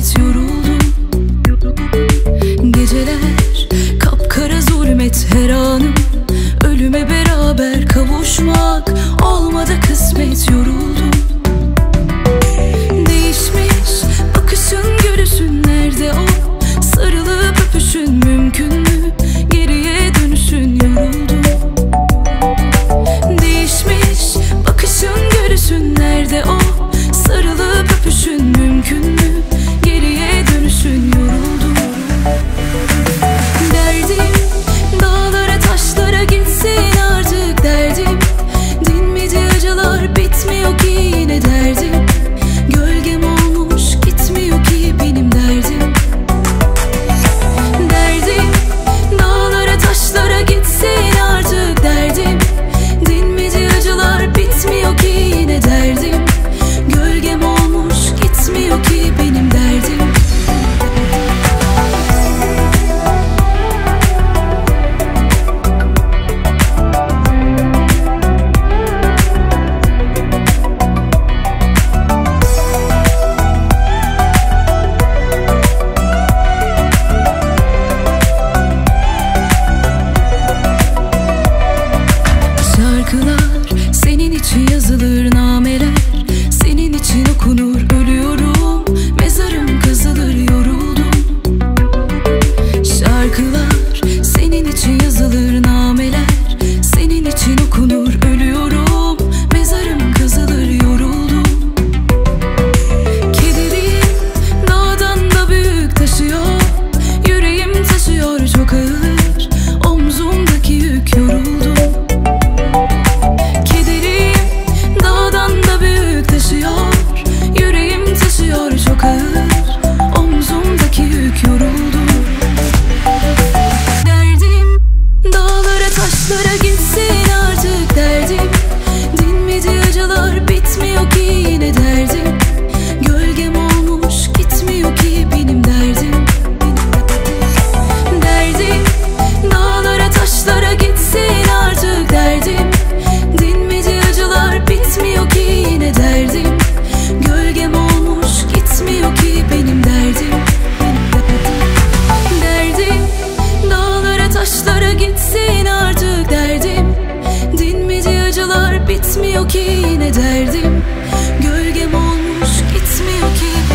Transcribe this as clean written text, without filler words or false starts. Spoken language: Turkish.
kısmet yoruldum. Geceler kapkara zulmet her anım, ölüme beraber kavuşmak olmadı kısmet yoruldum. Değişmiş bakışın görüşün nerede o? Sarılıp öpüşün mümkün mü? Geriye dönüşün yoruldum. Değişmiş bakışın görüşün nerede o? Sarılıp öpüşün mümkün mü? Geriye dönüşün yoruldum. Derdim dağlara taşlara gitsin artık derdim. Dinmedi acılar bitmiyor ki yine derdim. Gölgem olmuş gitmiyor ki benim derdim. Derdim dağlara taşlara gitsin artık derdim. Dinmedi acılar bitmiyor ki yine derdim. Gölgem olmuş gitmiyor ki benim derdim. Şarkılar senin için yazılır, nameler senin için okunur. Ölüyorum, mezarım kazılır, yoruldum. Şarkılar senin için yazılır, nameler senin için okunur. Ölüyorum, mezarım kazılır, yoruldum. Kederim dağdan da büyük taşıyor, yüreğim taşıyor çok ağır, omzumdaki yük yoruldum. Yüreğim taşıyor çok ağır, omzumdaki yük yoruldum. Derdim dağlara taşlara gitsin artık derdim. Dinmedi acılar bitmiyor ki yine derdim. Gölgem olmuş gitmiyor ki benim derdim. Derdim dağlara taşlara gitsin artık derdim. Dinmedi acılar bitmiyor ki yine derdim. Gölgem olmuş gitmiyor ki benim derdim. Derdim dağlara taşlara gitsin artık derdim. Dinmedi acılar bitmiyor ki yine derdim. Gölgem olmuş gitmiyor ki